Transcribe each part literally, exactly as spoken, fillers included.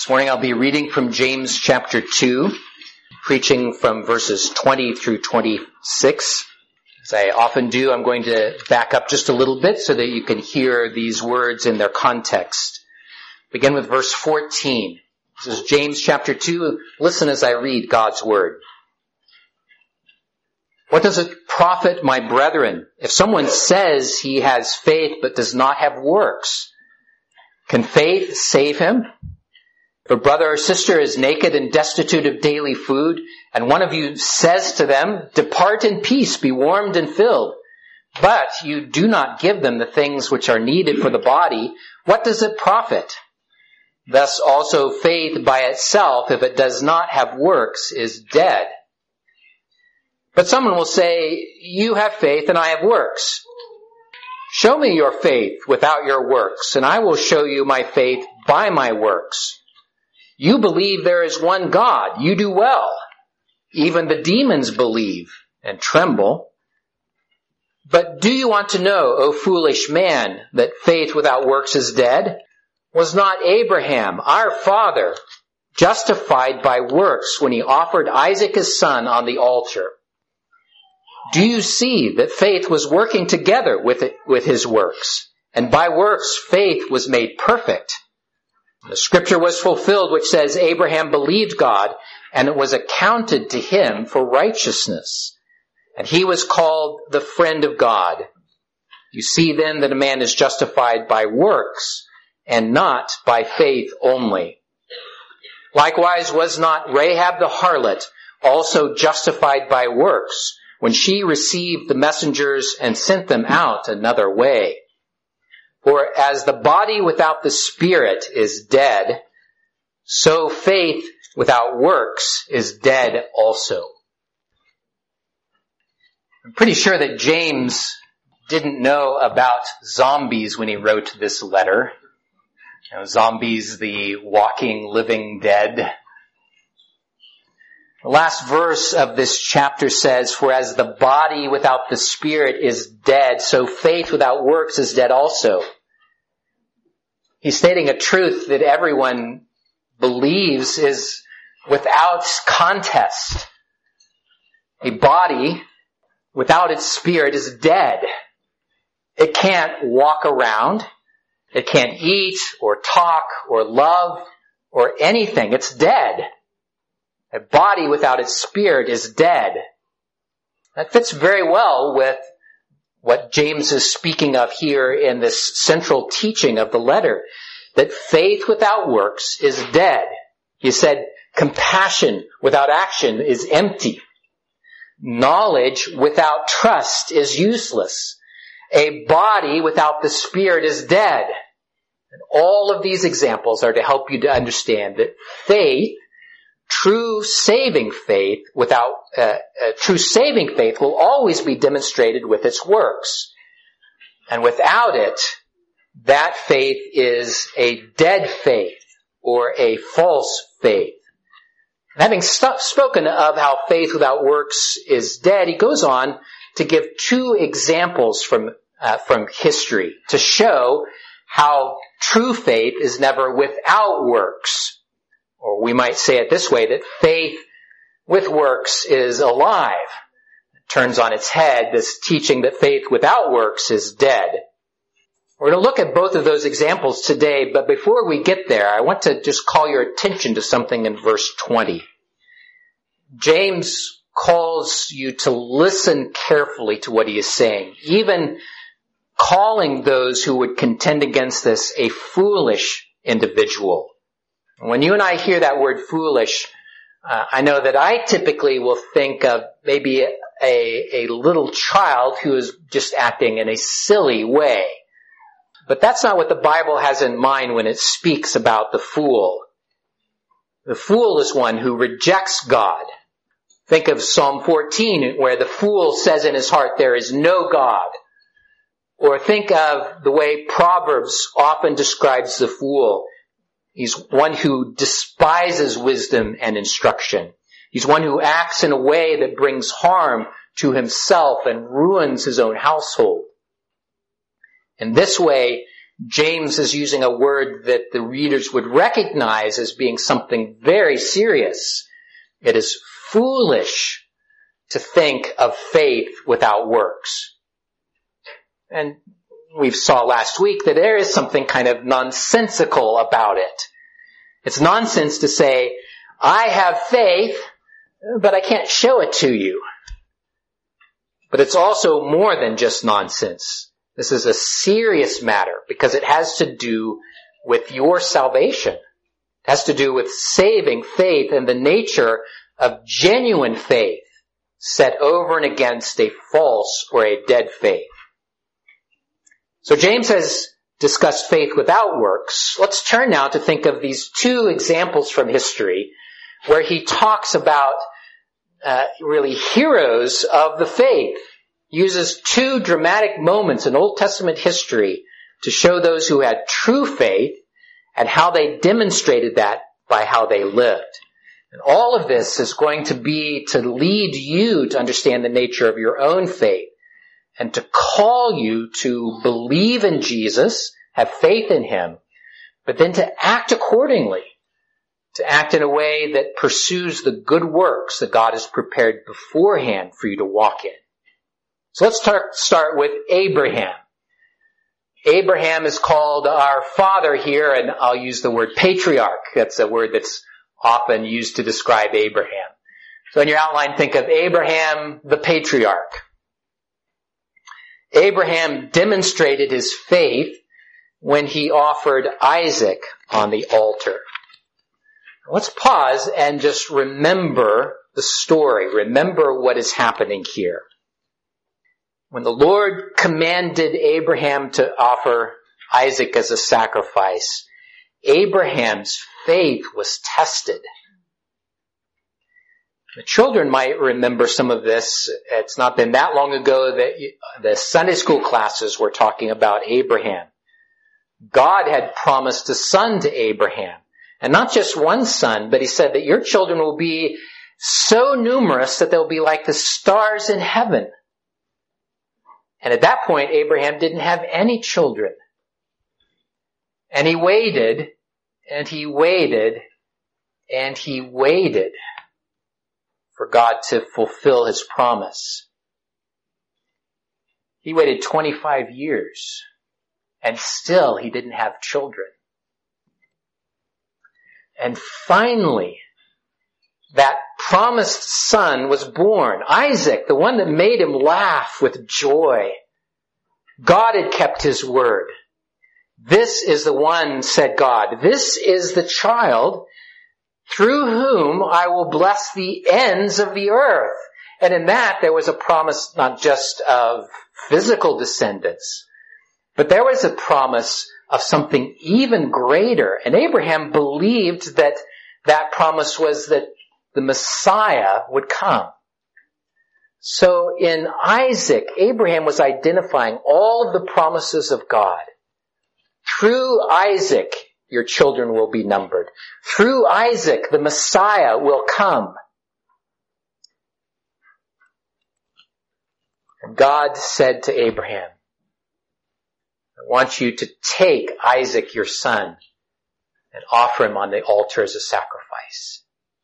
This morning I'll be reading from James chapter two, preaching from verses twenty through twenty-six. As I often do, I'm going to back up just a little bit so that you can hear these words in their context. Begin with verse fourteen. This is James chapter two. Listen as I read God's word. What does it profit, my brethren, if someone says he has faith but does not have works? Can faith save him? If a brother or sister is naked and destitute of daily food, and one of you says to them, "Depart in peace, be warmed and filled," but you do not give them the things which are needed for the body, what does it profit? Thus also faith by itself, if it does not have works, is dead. But someone will say, "You have faith and I have works. Show me your faith without your works, and I will show you my faith by my works. You believe there is one God. You do well. Even the demons believe and tremble. But do you want to know, O foolish man, that faith without works is dead? Was not Abraham, our father, justified by works when he offered Isaac his son on the altar? Do you see that faith was working together with it, with his works? And by works faith was made perfect. The scripture was fulfilled which says Abraham believed God, and it was accounted to him for righteousness. And he was called the friend of God. You see then that a man is justified by works, and not by faith only. Likewise was not Rahab the harlot also justified by works, when she received the messengers and sent them out another way? For as the body without the spirit is dead, so faith without works is dead also. I'm pretty sure that James didn't know about zombies when he wrote this letter. You know, zombies, the walking, living dead. The last verse of this chapter says, "For as the body without the spirit is dead, so faith without works is dead also." He's stating a truth that everyone believes is without contest. A body without its spirit is dead. It can't walk around. It can't eat or talk or love or anything. It's dead. A body without its spirit is dead. That fits very well with what James is speaking of here in this central teaching of the letter, that faith without works is dead. He said, compassion without action is empty. Knowledge without trust is useless. A body without the spirit is dead. And all of these examples are to help you to understand that faith, True saving faith without, uh, uh, true saving faith will always be demonstrated with its works. And without it, that faith is a dead faith or a false faith. And having st- spoken of how faith without works is dead, he goes on to give two examples from, uh, from history to show how true faith is never without works. Or we might say it this way, that faith with works is alive. It turns on its head this teaching that faith without works is dead. We're going to look at both of those examples today, but before we get there, I want to just call your attention to something in verse twenty. James calls you to listen carefully to what he is saying, even calling those who would contend against this a foolish individual. When you and I hear that word foolish, uh, I know that I typically will think of maybe a, a little child who is just acting in a silly way. But that's not what the Bible has in mind when it speaks about the fool. The fool is one who rejects God. Think of Psalm fourteen, where the fool says in his heart, "There is no God." Or think of the way Proverbs often describes the fool. He's one who despises wisdom and instruction. He's one who acts in a way that brings harm to himself and ruins his own household. In this way, James is using a word that the readers would recognize as being something very serious. It is foolish to think of faith without works. And we saw last week that there is something kind of nonsensical about it. It's nonsense to say, I have faith, but I can't show it to you. But it's also more than just nonsense. This is a serious matter because it has to do with your salvation. It has to do with saving faith and the nature of genuine faith set over and against a false or a dead faith. So James has discussed faith without works. Let's turn now to think of these two examples from history where he talks about uh, really heroes of the faith. He uses two dramatic moments in Old Testament history to show those who had true faith and how they demonstrated that by how they lived. And all of this is going to be to lead you to understand the nature of your own faith and to call you to believe in Jesus, have faith in him, but then to act accordingly, to act in a way that pursues the good works that God has prepared beforehand for you to walk in. So let's tar- start with Abraham. Abraham is called our father here, and I'll use the word patriarch. That's a word that's often used to describe Abraham. So in your outline, think of Abraham the patriarch. Abraham demonstrated his faith when he offered Isaac on the altar. Let's pause and just remember the story. Remember what is happening here. When the Lord commanded Abraham to offer Isaac as a sacrifice, Abraham's faith was tested. The children might remember some of this. It's not been that long ago that the Sunday school classes were talking about Abraham. God had promised a son to Abraham. And not just one son, but he said that your children will be so numerous that they'll be like the stars in heaven. And at that point, Abraham didn't have any children. And he waited, and he waited, and he waited for God to fulfill his promise. He waited twenty-five years, and still he didn't have children. And finally, that promised son was born, Isaac, the one that made him laugh with joy. God had kept his word. This is the one, said God, this is the child through whom I will bless the ends of the earth. And in that there was a promise not just of physical descendants, but there was a promise of something even greater. And Abraham believed that that promise was that the Messiah would come. So in Isaac, Abraham was identifying all of the promises of God. Through Isaac, your children will be numbered. Through Isaac, the Messiah will come. And God said to Abraham, I want you to take Isaac, your son, and offer him on the altar as a sacrifice.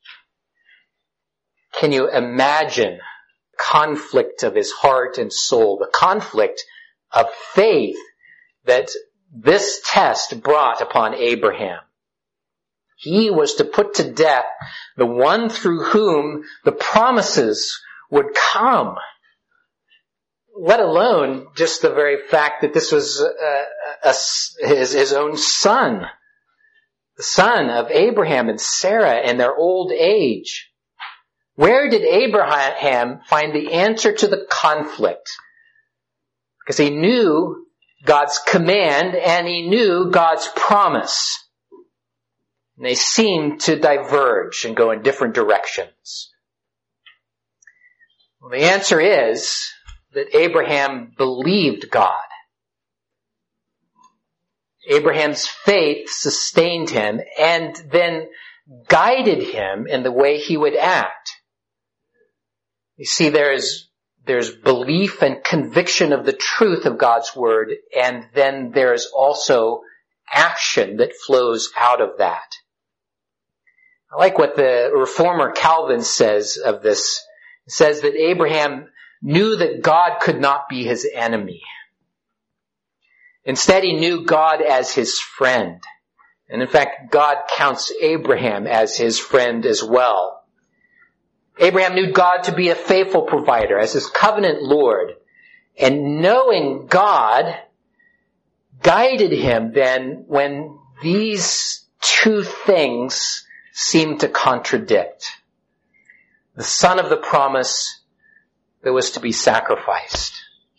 Can you imagine the conflict of his heart and soul, the conflict of faith that this test brought upon Abraham? He was to put to death the one through whom the promises would come, let alone just the very fact that this was a, a, his, his own son, the son of Abraham and Sarah in their old age. Where did Abraham find the answer to the conflict? Because he knew God's command and he knew God's promise. And they seemed to diverge and go in different directions. Well, the answer is that Abraham believed God. Abraham's faith sustained him and then guided him in the way he would act. You see, there is there's belief and conviction of the truth of God's word, and then there's also action that flows out of that. I like what the reformer Calvin says of this. He says that Abraham knew that God could not be his enemy. Instead, he knew God as his friend. And in fact, God counts Abraham as his friend as well. Abraham knew God to be a faithful provider, as his covenant Lord. And knowing God guided him then when these two things seemed to contradict. The son of the promise that was to be sacrificed.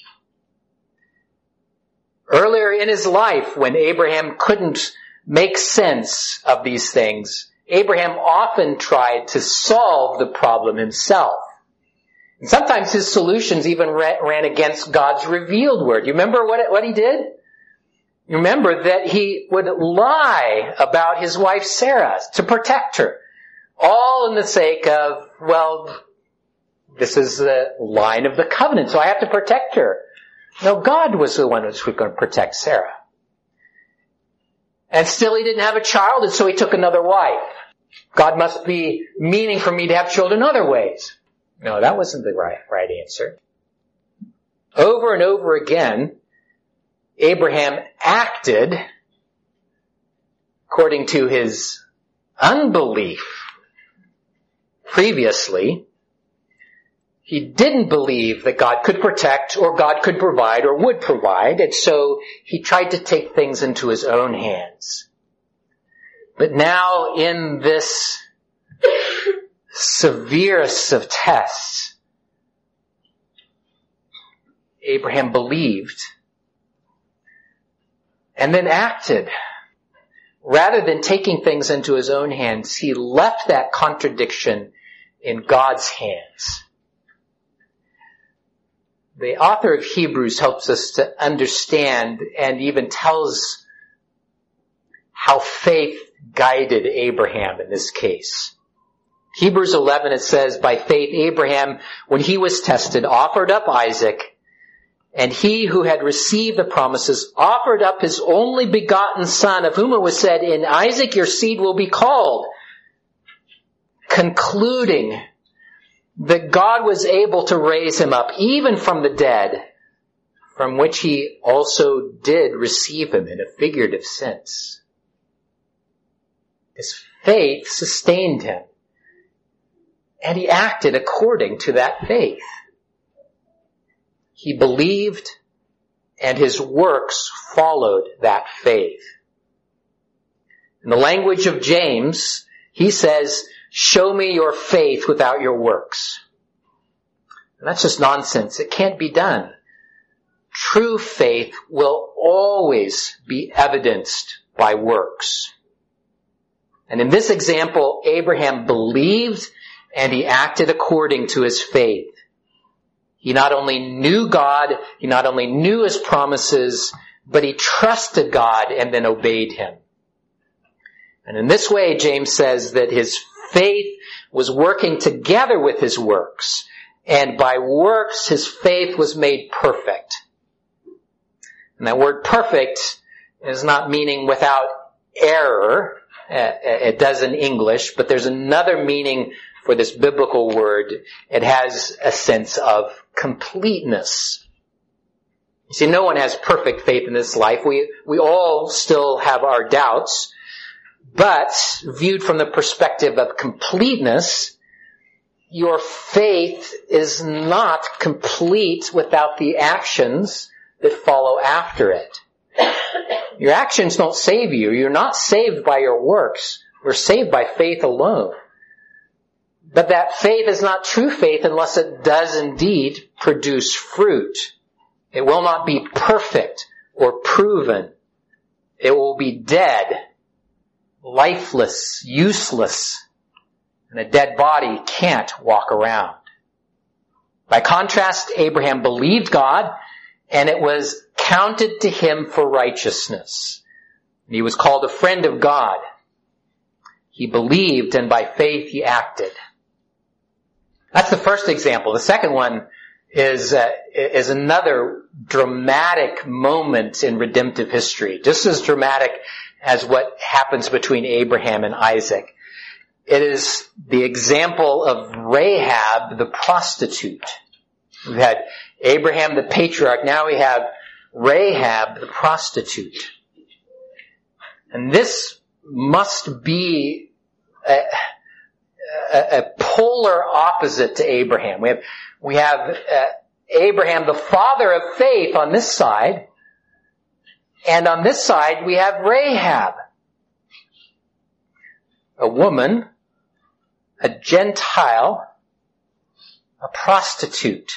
Earlier in his life, when Abraham couldn't make sense of these things, Abraham often tried to solve the problem himself. And sometimes his solutions even ran against God's revealed word. You remember what, what he did? You remember that he would lie about his wife Sarah to protect her. All in the sake of, well, this is the line of the covenant, so I have to protect her. No, God was the one who was going to protect Sarah. And still he didn't have a child, and so he took another wife. God must be meaning for me to have children other ways. No, that wasn't the right, right answer. Over and over again, Abraham acted according to his unbelief previously. He didn't believe that God could protect or God could provide or would provide, and so he tried to take things into his own hands. But now in this severest of tests, Abraham believed and then acted. Rather than taking things into his own hands, he left that contradiction in God's hands. The author of Hebrews helps us to understand and even tells how faith guided Abraham in this case. Hebrews eleven, it says, by faith Abraham, when he was tested, offered up Isaac, and he who had received the promises offered up his only begotten son, of whom it was said, in Isaac your seed will be called, concluding that God was able to raise him up even from the dead, from which he also did receive him in a figurative sense. His faith sustained him, and he acted according to that faith. He believed, and his works followed that faith. In the language of James, he says, show me your faith without your works. And that's just nonsense. It can't be done. True faith will always be evidenced by works. And in this example, Abraham believed and he acted according to his faith. He not only knew God, he not only knew his promises, but he trusted God and then obeyed him. And in this way, James says that his faith was working together with his works, and by works his faith was made perfect. And that word perfect is not meaning without error. It does in English, but there's another meaning for this biblical word. It has a sense of completeness. You see, no one has perfect faith in this life. We, we all still have our doubts. But viewed from the perspective of completeness, your faith is not complete without the actions that follow after it. Your actions don't save you. You're not saved by your works. We're saved by faith alone. But that faith is not true faith unless it does indeed produce fruit. It will not be perfect or proven. It will be dead, lifeless, useless, and a dead body can't walk around. By contrast, Abraham believed God, and it was counted to him for righteousness. And he was called a friend of God. He believed, and by faith he acted. That's the first example. The second one is uh, is another dramatic moment in redemptive history, just as dramatic as what happens between Abraham and Isaac. It is the example of Rahab the prostitute. We've had Abraham the patriarch, now we have Rahab the prostitute. And this must be a, a, a polar opposite to Abraham. We have, we have uh, Abraham, the father of faith, on this side, and on this side we have Rahab, a woman, a Gentile, a prostitute.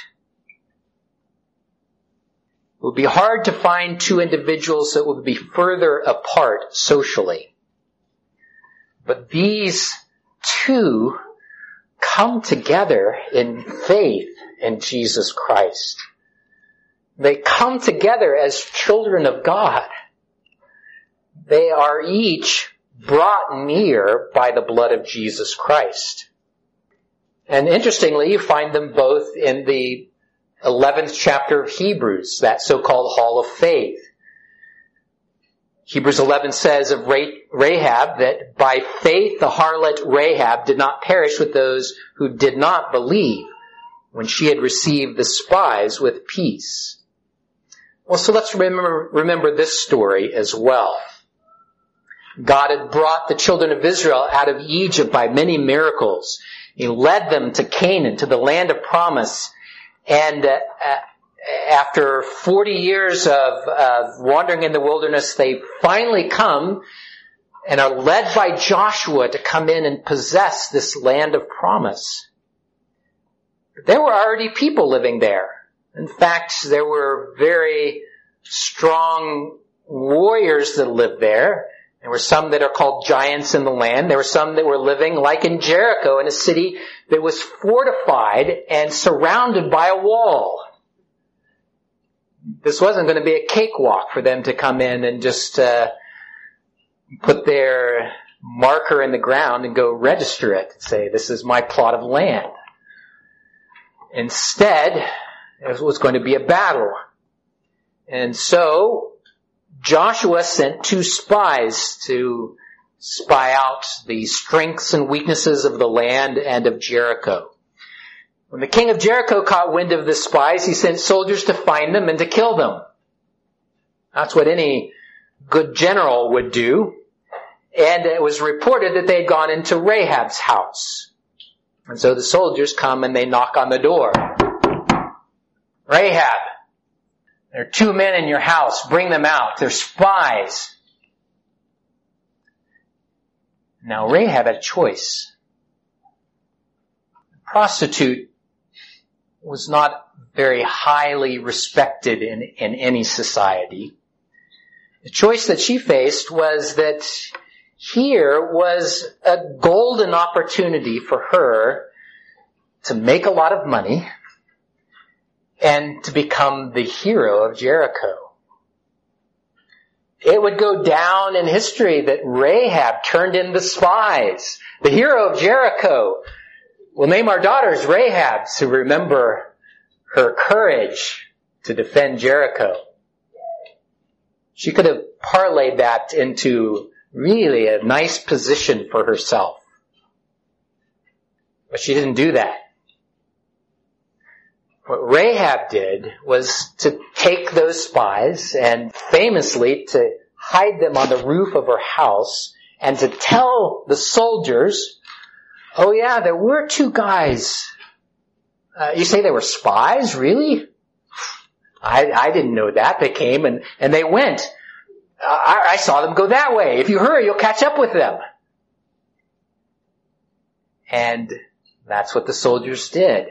It would be hard to find two individuals that would be further apart socially. But these two come together in faith in Jesus Christ. They come together as children of God. They are each brought near by the blood of Jesus Christ. And interestingly, you find them both in the eleventh chapter of Hebrews, that so-called Hall of Faith. Hebrews eleven says of Rahab that by faith the harlot Rahab did not perish with those who did not believe when she had received the spies with peace. Well, so let's remember, remember this story as well. God had brought the children of Israel out of Egypt by many miracles. He led them to Canaan, to the land of promise. And uh, after forty years of, of wandering in the wilderness, they finally come and are led by Joshua to come in and possess this land of promise. There were already people living there. In fact, there were very strong warriors that lived there. There were some that are called giants in the land. There were some that were living, like in Jericho, in a city that was fortified and surrounded by a wall. This wasn't going to be a cakewalk for them to come in and just uh, put their marker in the ground and go register it and say, this is my plot of land. Instead, it was going to be a battle. And so Joshua sent two spies to spy out the strengths and weaknesses of the land and of Jericho. When the king of Jericho caught wind of the spies, he sent soldiers to find them and to kill them. That's what any good general would do. And it was reported that they had gone into Rahab's house. And so the soldiers come and they knock on the door. Rahab, there are two men in your house. Bring them out. They're spies. Now Rahab had a choice. The prostitute was not very highly respected in, in any society. The choice that she faced was that here was a golden opportunity for her to make a lot of money and to become the hero of Jericho. It would go down in history that Rahab turned in the spies. The hero of Jericho. We'll name our daughters Rahab to remember her courage to defend Jericho. She could have parlayed that into really a nice position for herself. But she didn't do that. What Rahab did was to take those spies and famously to hide them on the roof of her house and to tell the soldiers, oh yeah, there were two guys. Uh, you say they were spies? Really? I, I didn't know that. They came and, and they went. Uh, I, I saw them go that way. If you hurry, you'll catch up with them. And that's what the soldiers did.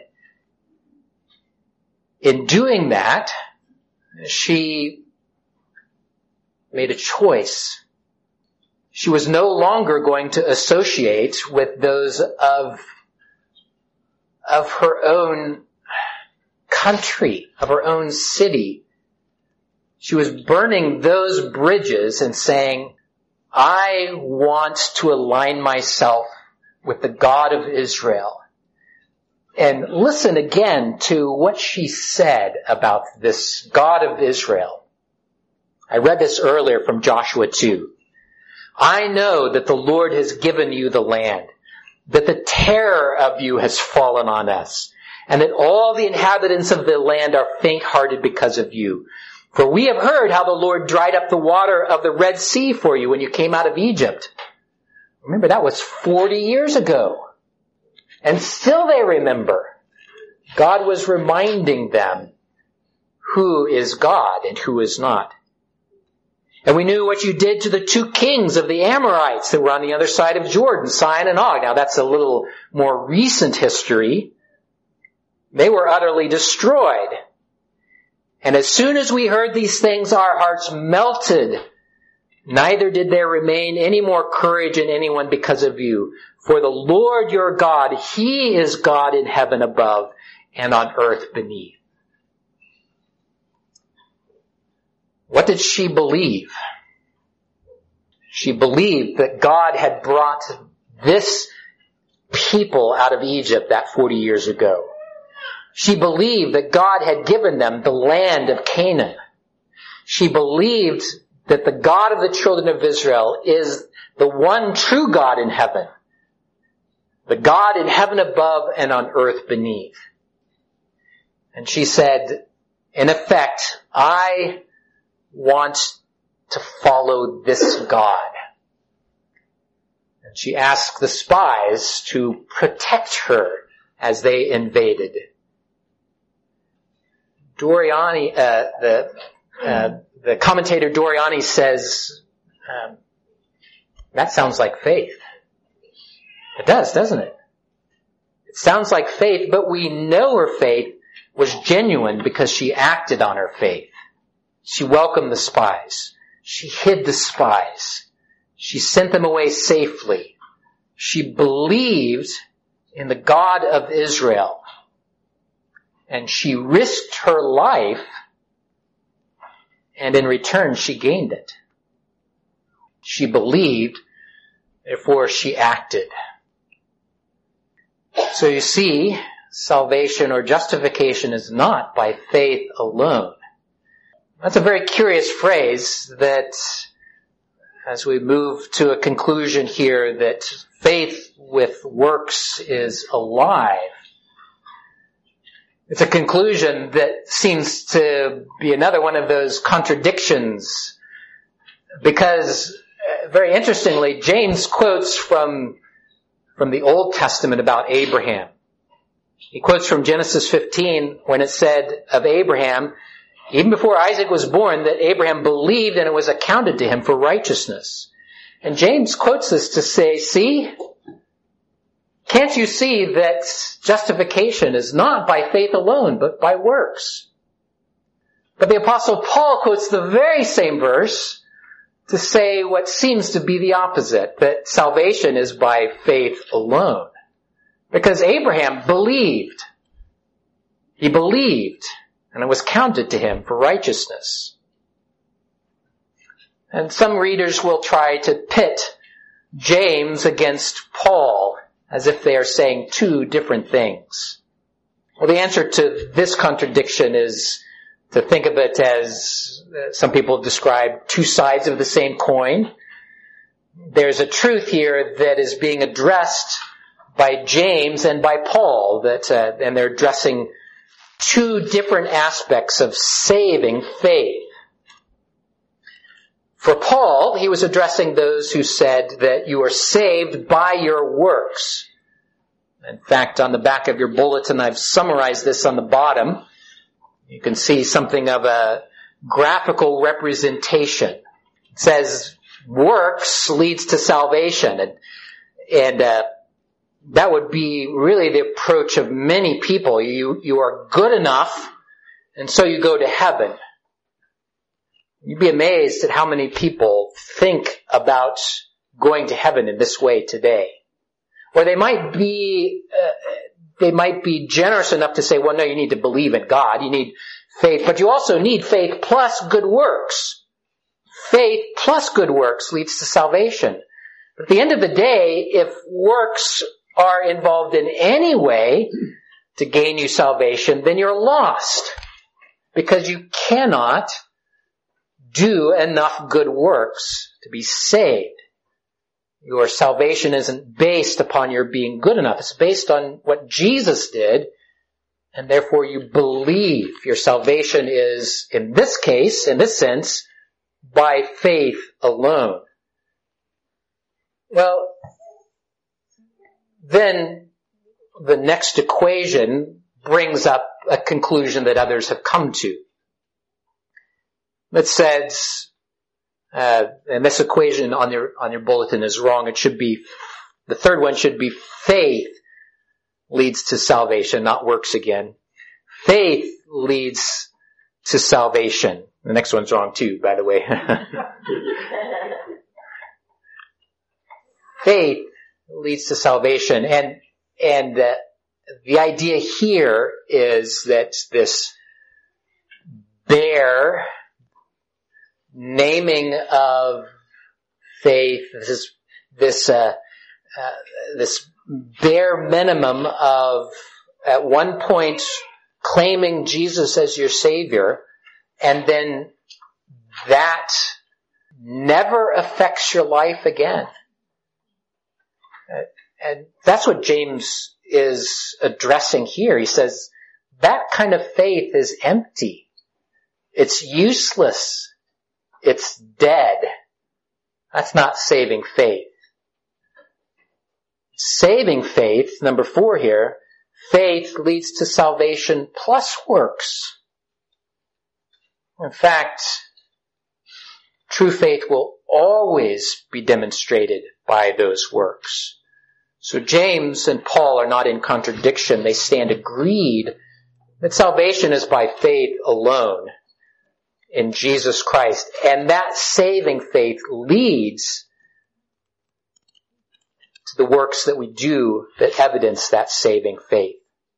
In doing that, she made a choice. She was no longer going to associate with those of, of her own country, of her own city. She was burning those bridges and saying, I want to align myself with the God of Israel. and listen again to what she said about this God of Israel. I read this earlier from Joshua two. I know that the Lord has given you the land, that the terror of you has fallen on us, and that all the inhabitants of the land are faint-hearted because of you. For we have heard how the Lord dried up the water of the Red Sea for you when you came out of Egypt. Remember, that was forty years ago. And still they remember. God was reminding them who is God and who is not. And we knew what you did to the two kings of the Amorites that were on the other side of Jordan, Sihon and Og. Now that's a little more recent history. They were utterly destroyed. And as soon as we heard these things, our hearts melted. Neither did there remain any more courage in anyone because of you. For the Lord your God, He is God in heaven above and on earth beneath. What did she believe? She believed that God had brought this people out of Egypt that forty years ago. She believed that God had given them the land of Canaan. She believed that the God of the children of Israel is the one true God in heaven, the God in heaven above and on earth beneath. And she said, in effect, I want to follow this God. And she asked the spies to protect her as they invaded. Doriani, uh, the uh, the commentator Doriani says, um, that sounds like faith. It does, doesn't it? It sounds like faith, but we know her faith was genuine because she acted on her faith. She welcomed the spies. She hid the spies. She sent them away safely. She believed in the God of Israel. And she risked her life, and in return she gained it. She believed, therefore she acted. So you see, salvation or justification is not by faith alone. That's a very curious phrase that, as we move to a conclusion here, that faith with works is alive. It's a conclusion that seems to be another one of those contradictions, because, very interestingly, James quotes from, from the Old Testament about Abraham. He quotes from Genesis fifteen when it said of Abraham, even before Isaac was born, that Abraham believed and it was accounted to him for righteousness. And James quotes this to say, see, can't you see that justification is not by faith alone, but by works? But the Apostle Paul quotes the very same verse to say what seems to be the opposite, that salvation is by faith alone. Because Abraham believed. He believed, and it was counted to him for righteousness. And some readers will try to pit James against Paul, as if they are saying two different things. Well, the answer to this contradiction is to think of it as some people describe two sides of the same coin. There's a truth here that is being addressed by James and by Paul, that uh, and they're addressing two different aspects of saving faith. For Paul, he was addressing those who said that you are saved by your works. In fact, on the back of your bulletin, I've summarized this on the bottom. You can see something of a graphical representation. It says, works leads to salvation. And, and uh, that would be really the approach of many people. You, you are good enough, and so you go to heaven. You'd be amazed at how many people think about going to heaven in this way today. Or they might be, uh, they might be generous enough to say, well, no, you need to believe in God. You need faith, but you also need faith plus good works. Faith plus good works leads to salvation. But at the end of the day, if works are involved in any way, to gain you salvation, then you're lost. Because you cannot do enough good works to be saved. Your salvation isn't based upon your being good enough. It's based on what Jesus did, and therefore you believe. Your salvation is, in this case, in this sense, by faith alone. Well, then the next equation brings up a conclusion that others have come to. That says, uh, and this equation on your, on your bulletin is wrong. It should be, the third one should be faith leads to salvation, not works again. Faith leads to salvation. The next one's wrong too, by the way. Faith leads to salvation. And, and, uh, the idea here is that this bare naming of faith, this, this, uh, uh, this bare minimum of, at one point, claiming Jesus as your Savior, and then that never affects your life again. And that's what James is addressing here. He says, that kind of faith is empty. It's useless. It's dead. That's not saving faith. Saving faith, number four here, faith leads to salvation plus works. In fact, true faith will always be demonstrated by those works. So James and Paul are not in contradiction. They stand agreed that salvation is by faith alone in Jesus Christ. And that saving faith leads to the works that we do that evidence that saving faith.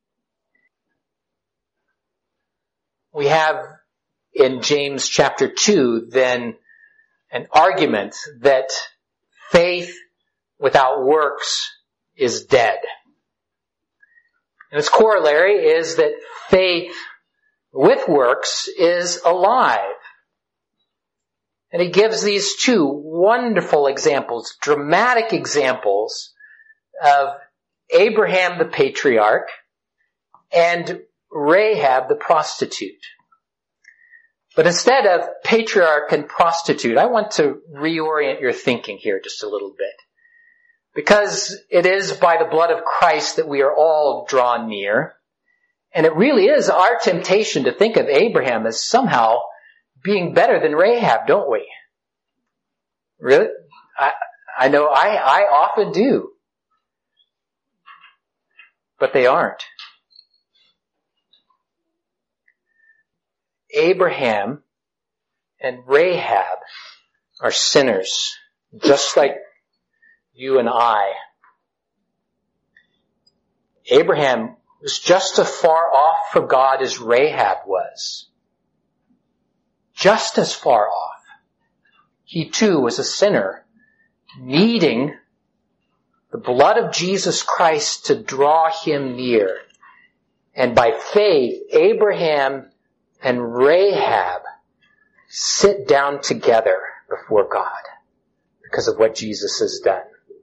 We have in James chapter two then an argument that faith without works is dead. And its corollary is that faith with works is alive. And he gives these two wonderful examples, dramatic examples of Abraham the patriarch and Rahab the prostitute. But instead of patriarch and prostitute, I want to reorient your thinking here just a little bit. Because it is by the blood of Christ that we are all drawn near. And it really is our temptation to think of Abraham as somehow being better than Rahab, don't we? Really? I, I know I, I often do. But they aren't. Abraham and Rahab are sinners, just like you and I. Abraham was just as far off from God as Rahab was. Just as far off. He too was a sinner, needing the blood of Jesus Christ to draw him near. And by faith, Abraham and Rahab sit down together before God because of what Jesus has done.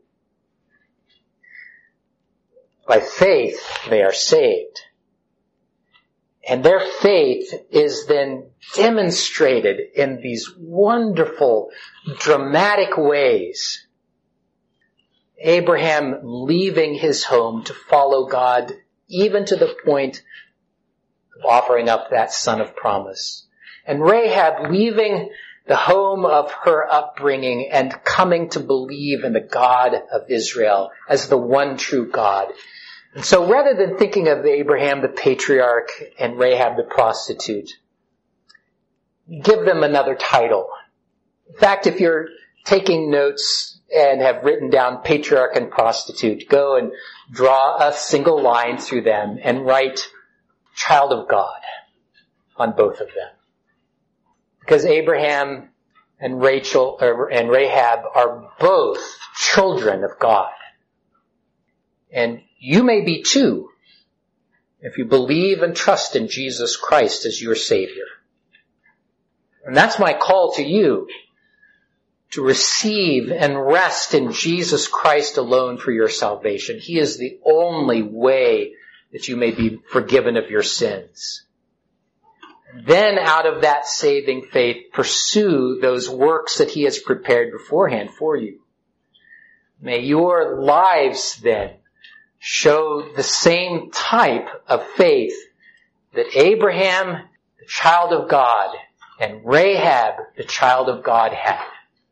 By faith, they are saved. And their faith is then demonstrated in these wonderful, dramatic ways. Abraham leaving his home to follow God, even to the point of offering up that son of promise. And Rahab leaving the home of her upbringing and coming to believe in the God of Israel as the one true God. And so rather than thinking of Abraham the patriarch and Rahab the prostitute, give them another title. In fact, if you're taking notes and have written down patriarch and prostitute, go and draw a single line through them and write child of God on both of them. Because Abraham and Rachel or, and Rahab are both children of God. And you may be too, if you believe and trust in Jesus Christ as your Savior. And that's my call to you, to receive and rest in Jesus Christ alone for your salvation. He is the only way that you may be forgiven of your sins. Then out of that saving faith, pursue those works that He has prepared beforehand for you. May your lives then show the same type of faith that Abraham, the child of God, and Rahab, the child of God, had.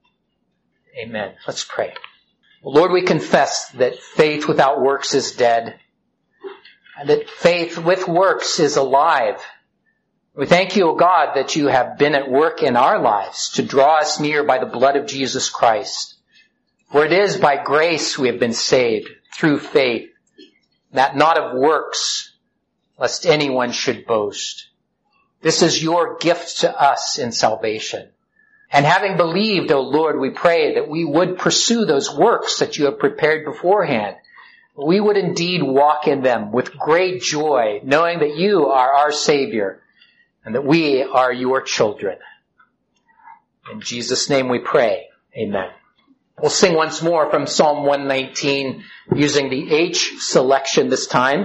Amen. Let's pray. Lord, we confess that faith without works is dead, and that faith with works is alive. We thank you, O God, that you have been at work in our lives to draw us near by the blood of Jesus Christ. For it is by grace we have been saved, through faith, that not of works, lest anyone should boast. This is your gift to us in salvation. And having believed, O Lord, we pray that we would pursue those works that you have prepared beforehand. We would indeed walk in them with great joy, knowing that you are our Savior and that we are your children. In Jesus' name we pray. Amen. We'll sing once more from Psalm one nineteen using the H selection this time.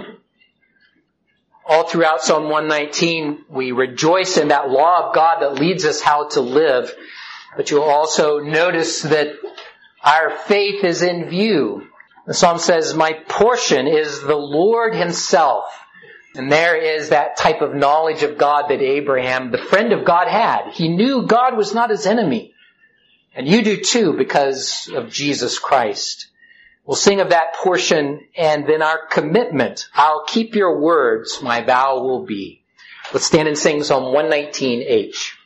All throughout Psalm one nineteen, we rejoice in that law of God that leads us how to live. But you'll also notice that our faith is in view. The psalm says, my portion is the Lord Himself. And there is that type of knowledge of God that Abraham, the friend of God, had. He knew God was not his enemy. And you do too because of Jesus Christ. We'll sing of that portion and then our commitment. I'll keep your words, my vow will be. Let's stand and sing Psalm one nineteen H.